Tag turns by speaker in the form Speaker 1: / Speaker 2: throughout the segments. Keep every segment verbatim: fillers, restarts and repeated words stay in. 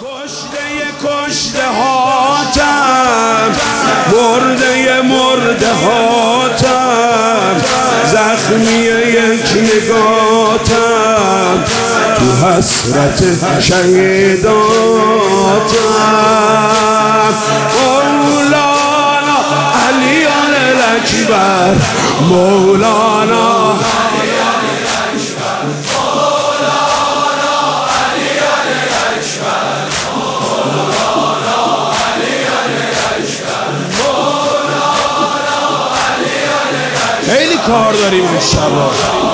Speaker 1: کشته کشته هاتم، مرده مرده هاتم، زخمی یک نگاتم، تو حسرت شهیداتم. مولانا علی الاکبر، مولانا خیلی کار داریم انشالله.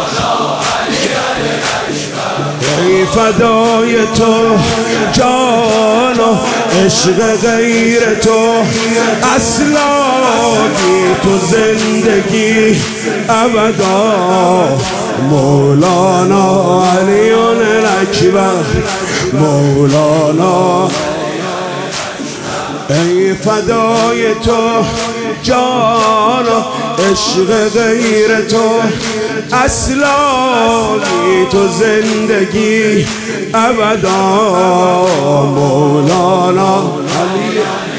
Speaker 1: ای فدای تو جان و عشق غیر تو، اصلا بی تو زندگی ابدا. مولانا علی الاکبر، مولانا. ای فدای تو جان و عشق غیر تو، اصلا بی تو زندگی ابدا. مولانا علی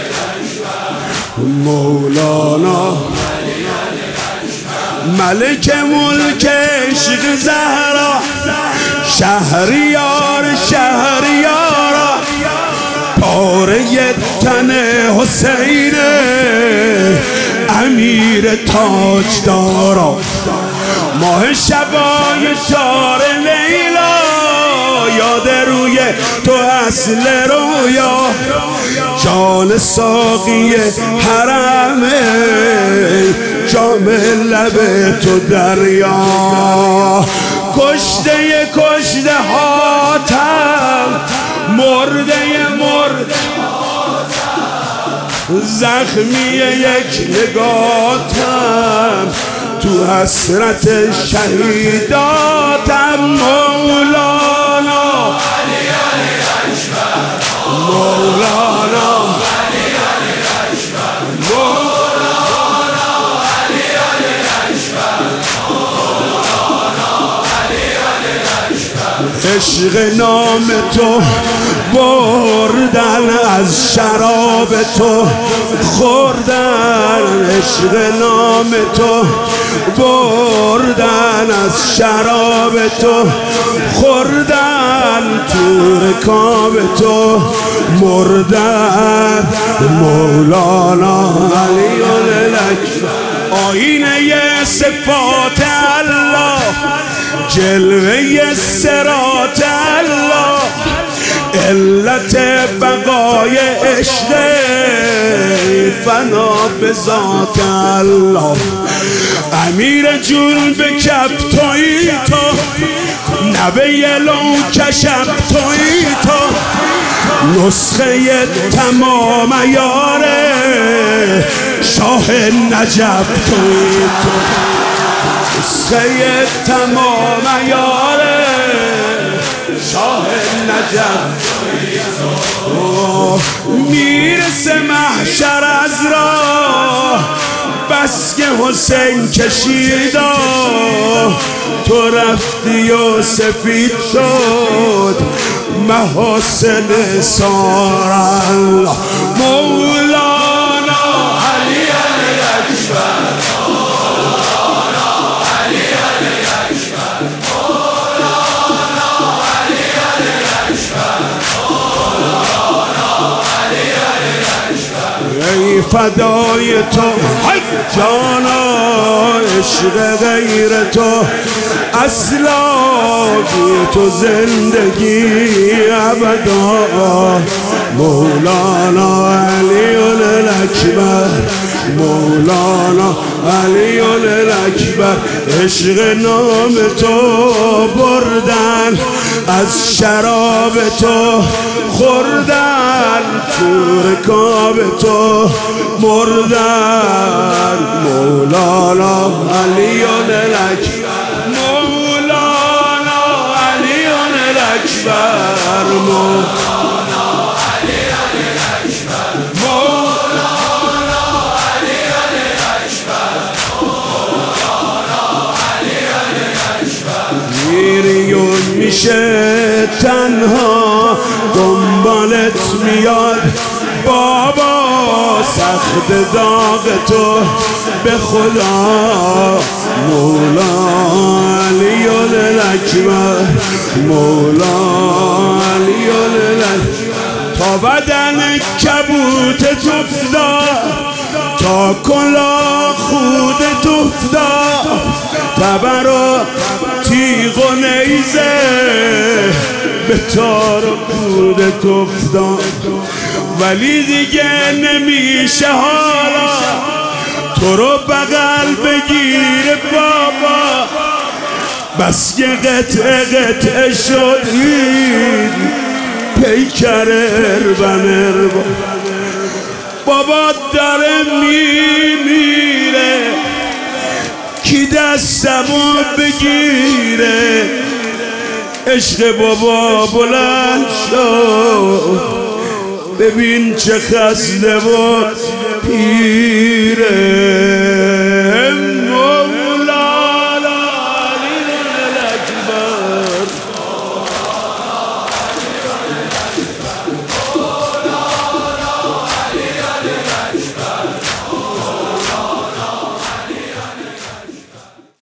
Speaker 1: مولانا، ملک ملک عشق زهرا، شهریار شهریارا، پاره تن حسین امیر تاجدارا، ماه شبای تار لیلا، یاد روی تو اصل رویا، جان ساقی حرمه، جام لب تو دریا. کشته کشته هاتم، مرده مرده زخمی یک نگاتم، تو حسرت شهیداتم. مولانا علی الاکبر، مولانا علی الاکبر، مولانا علی الاکبر، مولانا علی الاکبر. عشق نام تو بردن، از شراب تو خوردن، عشق نام تو بردن، از شراب تو خوردن، تو رکاب تو مردن. مولانا علی الاکبر، آینه صفات الله، جلوه صراط الله، علت بقای عشق فنا به ذات الله. امیر جون به کف تویی تو، نبه لو کشف تویی تو، نسخه تمام یاره، شاه نجف تویی تو، نسخه تمام یاره، شاه نجف. میرسه محشر از راه، بس که حسین کشیدا، تو رفتی و سفید شد محاسن سار الله. مولانا علی الاکبر، مولانا علی الاکبر، مولانا علی الاکبر، مولانا علی الاکبر. ای فدای تو جانا، عشق غیر تو، اصلا بی تو زندگی ابدا. مولانا علی الاکبر، مولانا علی الاکبر. عشق نام تو بردن، از شراب تو خوردن، تو رکاب تو مردن. مولانا علی الاکبر، مولانا علی الاکبر، مولانا علی الاکبر، مولانا علی الاکبر، مولانا علی الاکبر. میریون میشه تنها دنبال دنبالت میاد بابا، سخت داغ تو به خدا. مولا علی الاکبر، مولا علی الاکبر. تا بدن کبوت افتاد، تا کلا خودت افتاد، تبر و تیغ و نیزه به تار و پودت افتاد. ولی دیگه نمیشه حالا تو رو بغل بگیر بابا، بس که قطعه قطعه شد این پیکر اربن اربا. بابا داره میمیره، کی دستمو بگیره؟ عشق بابا بلند شد، ببین چه خسته و پیره.